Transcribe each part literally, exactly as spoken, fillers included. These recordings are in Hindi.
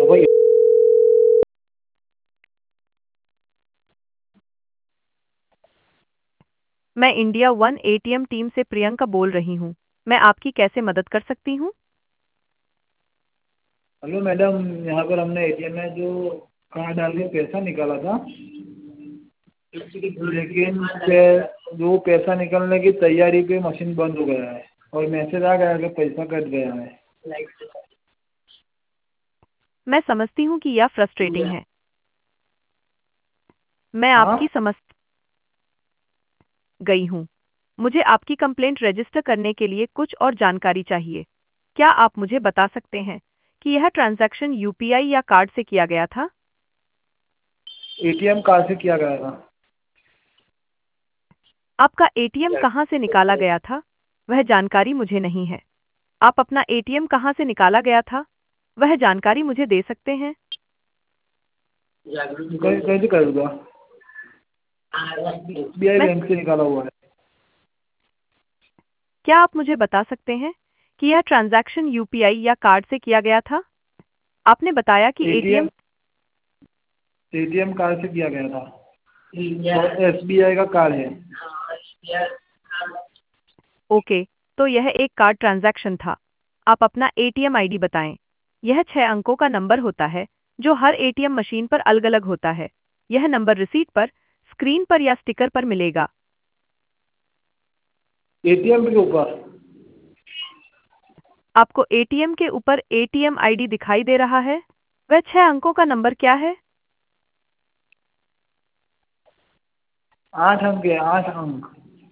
भाई। मैं इंडिया वन एटीएम टीम से प्रियंका बोल रही हूँ। मैं आपकी कैसे मदद कर सकती हूँ? हेलो मैडम, यहाँ पर हमने एटीएम में जो कार्ड डाल के पैसा निकाला था, लेकिन पे, जो पैसा निकलने की तैयारी पे मशीन बंद हो गया है और मैसेज आ गया कि पैसा कट गया है। मैं समझती हूँ कि यह फ्रस्ट्रेटिंग है। मैं हाँ, आपकी समझ गई हूँ। मुझे आपकी कंप्लेंट रजिस्टर करने के लिए कुछ और जानकारी चाहिए। क्या आप मुझे बता सकते हैं कि यह ट्रांजैक्शन यूपीआई या कार्ड से किया गया था? एटीएम कार्ड से किया गया था। आपका एटीएम कहाँ से निकाला गया था? वह जानकारी मुझे नहीं है। आप अपना एटीएम कहाँ से निकाला गया था? वह जानकारी मुझे दे सकते हैं? कै- कैसे करूँगा? एसबीआई मैं बैंक से निकाला हुआ है। क्या आप मुझे बता सकते हैं कि यह ट्रांजैक्शन यूपीआई या कार्ड से किया गया था? आपने बताया कि एटीएम एटीएम। एटीएम कार्ड से किया गया था और एसबीआई का कार्ड है। ओके, तो यह एक कार्ड ट्रांजैक्शन था। आप अपना एटीएम आईडी बताएं। यह छह अंकों का नंबर होता है जो हर एटीएम मशीन पर अलग-अलग होता है। यह नंबर रिसीट पर, स्क्रीन पर या स्टिकर पर मिलेगा। एटीएम के ऊपर। आपको एटीएम के ऊपर एटीएम आईडी दिखाई दे रहा है? वह छह अंकों का नंबर क्या है? आठ अंक है, आठ अंक।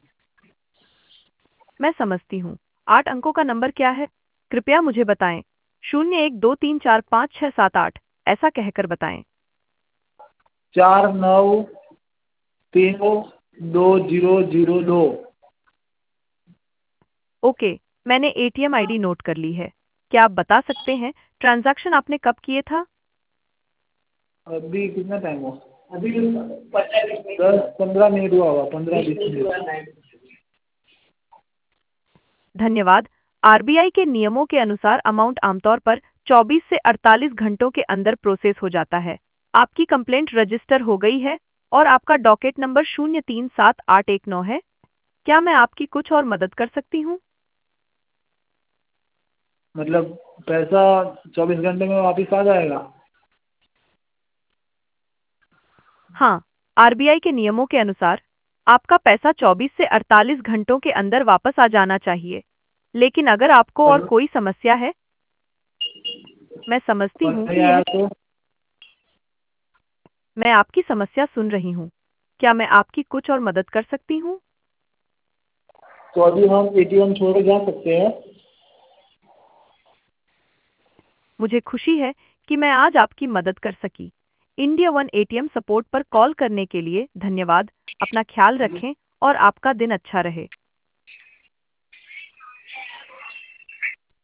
मैं समझती हूँ। आठ अंकों का नंबर क्या है? कृपया मुझे बताएं। शून्य एक दो तीन चार पाँच छः सात आठ, ऐसा कहकर बताएं। चार नौ तीन दो जीरो जीरो दो। ओके, मैंने एटीएम आईडी नोट कर ली है। क्या आप बता सकते हैं ट्रांजैक्शन आपने कब किए था? अभी कितना टाइम हुआ? अभी दस पंद्रह मिनट हुआ होगा, पंद्रह बीस मिनट। धन्यवाद। आरबीआई के नियमों के अनुसार अमाउंट आमतौर पर चौबीस से अड़तालीस घंटों के अंदर प्रोसेस हो जाता है। आपकी कंप्लेंट रजिस्टर हो गई है और आपका डॉकेट नंबर शून्य तीन सात आठ एक नौ है। क्या मैं आपकी कुछ और मदद कर सकती हूँ? मतलब पैसा चौबीस घंटे में वापस आ जाएगा? हाँ, आरबीआई के नियमों के अनुसार आपका पैसा चौबीस से अड़तालीस घंटों के अंदर वापस आ जाना चाहिए। लेकिन अगर आपको और पर कोई समस्या है, मैं समझती पर हूँ नहीं कि आया यह। तो? मैं आपकी समस्या सुन रही हूँ। क्या मैं आपकी कुछ और मदद कर सकती हूँ? तो अभी हम एटीएम छोड़ के जा सकते हैं? मुझे खुशी है कि मैं आज आपकी मदद कर सकी। इंडिया वन एटीएम सपोर्ट पर कॉल करने के लिए धन्यवाद। अपना ख्याल रखें और आपका दिन अच्छा रहे।